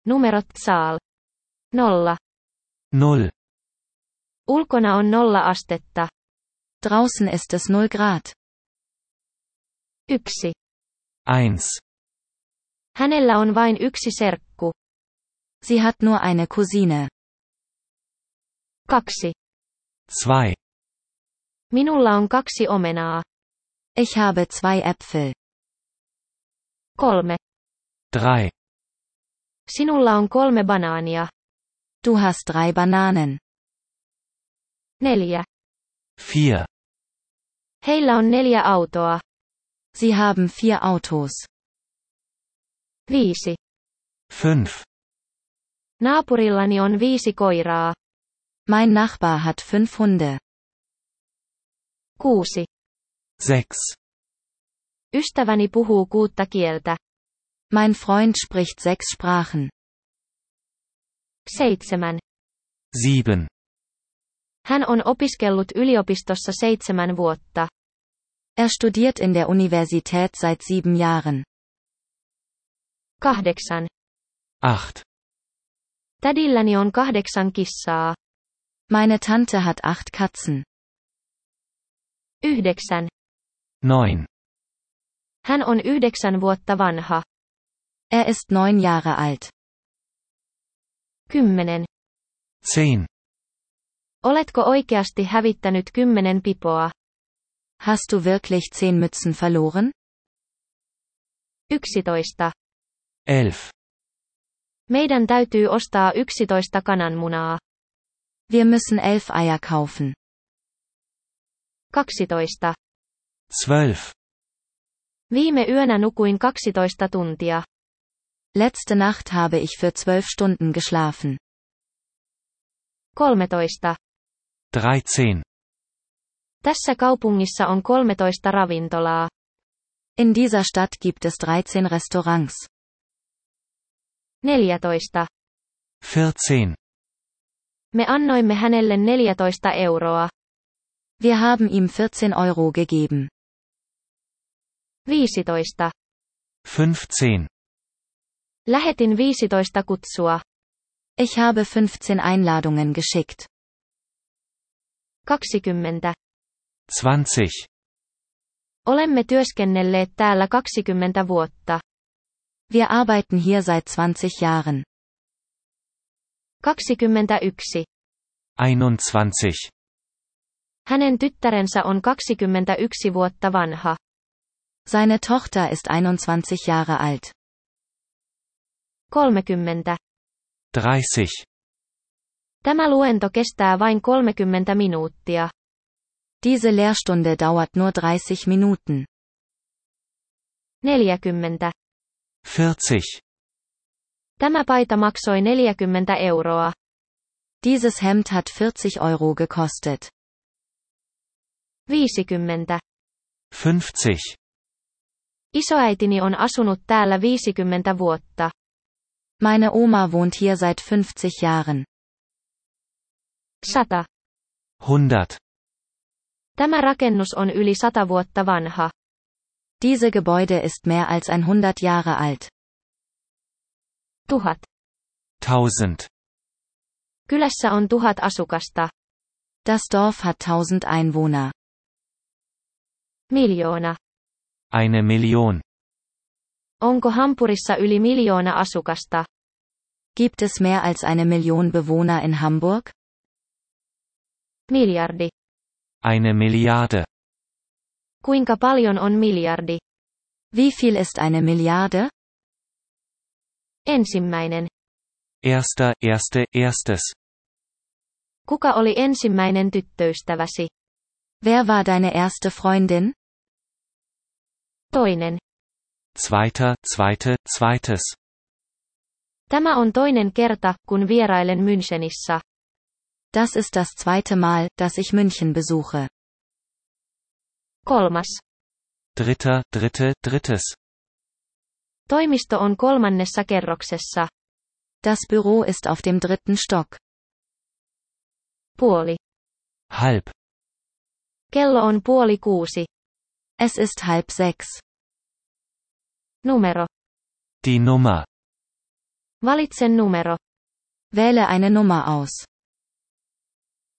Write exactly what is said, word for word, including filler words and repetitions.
Numerotzahl. Nolla. Null. Ulkona on nolla astetta. Draußen ist es null Grad. Yksi. Eins. Hänellä on vain yksi serkku. Sie hat nur eine Cousine. Kaksi. Zwei. Minulla on kaksi omenaa. Ich habe zwei Äpfel. Kolme. Drei. Sinulla on kolme banaania. Du hast drei Bananen. Neljä. Vier. Heillä on neljä autoa. Sie haben vier Autos. Viisi. Fünf. Naapurillani on viisi koiraa. Mein Nachbar hat fünf Hunde. Kuusi. Sechs. Ystäväni puhuu kuutta kieltä. Mein Freund spricht sechs Sprachen. Seitsemän. Sieben. Hän on opiskellut yliopistossa seitsemän vuotta. Er studiert in der Universität seit sieben Jahren. Kahdeksan. Acht. Tädilläni on kahdeksan kissaa. Meine Tante hat acht Katzen. Yhdeksän. Neun. Hän on yhdeksän vuotta vanha. Er ist neun Jahre alt. Kymmenen. Zehn. Oletko oikeasti hävittänyt kymmenen pipoa? Hast du wirklich zehn Mützen verloren? Yksitoista. Elf. Meidän täytyy ostaa yksitoista kananmunaa. Wir müssen elf Eier kaufen. Kaksitoista. Zwölf. Viime yönä nukuin kaksitoista tuntia. Letzte Nacht habe ich für zwölf Stunden geschlafen. Kolmetoista. Dreizehn. Tässä kaupungissa on kolmetoista ravintolaa. In dieser Stadt gibt es dreizehn Restaurants. Neljätoista. Vierzehn. Me annoimme hänelle neljätoista euroa. Wir haben ihm vierzehn Euro gegeben. Viisitoista. Fünfzehn. Lähetin viisitoista kutsua. Ich habe fünfzehn Einladungen geschickt. Kaksikymmentä. Zwanzig. Olemme työskennelleet täällä kaksikymmentä vuotta. Wir arbeiten hier seit zwanzig Jahren. kaksikymmentäyksi. Einundzwanzig. Hänen tyttärensä on kaksikymmentäyksi vuotta vanha. Seine Tochter ist einundzwanzig Jahre alt. kolmekymmentä. Dreißig. Tämä luento kestää vain kolmekymmentä minuuttia. Diese Lehrstunde dauert nur dreißig Minuten. neljäkymmentä. Vierzig. Tämä paita maksoi neljäkymmentä euroa. Dieses Hemd hat vierzig Euro gekostet. viisikymmentä. Fünfzig. Isoäitini on asunut täällä viisikymmentä vuotta. Meine Oma wohnt hier seit fünfzig Jahren. Sata. Hundert. Tämä rakennus on yli sata vuotta vanha. Diese Gebäude ist mehr als hundert Jahre alt. Tuhat. Tausend. Kylässä on tuhat asukasta. Das Dorf hat tausend Einwohner. Miljoona. Eine Million. Onko Hampurissa yli miljoona asukasta? Gibt es mehr als eine Million Bewohner in Hamburg? Miljardi. Eine Milliarde. Kuinka paljon on miljardi? Wie viel ist eine Milliarde? Ensimmäinen. Erster, erste, erstes. Kuka oli ensimmäinen tyttöystäväsi? Wer war deine erste Freundin? Toinen. Zweiter, zweite, zweites. Tämä on toinen kerta, kun vierailen Münchenissä. Das ist das zweite Mal, dass ich München besuche. Kolmas. Dritter, dritte, drittes. Toimisto on kolmannessa kerroksessa. Das Büro ist auf dem dritten Stock. Puoli. Halb. Kello on puoli kuusi. Es ist halb sechs. Numero. Die Nummer. Valitse numero. Wähle eine Nummer aus.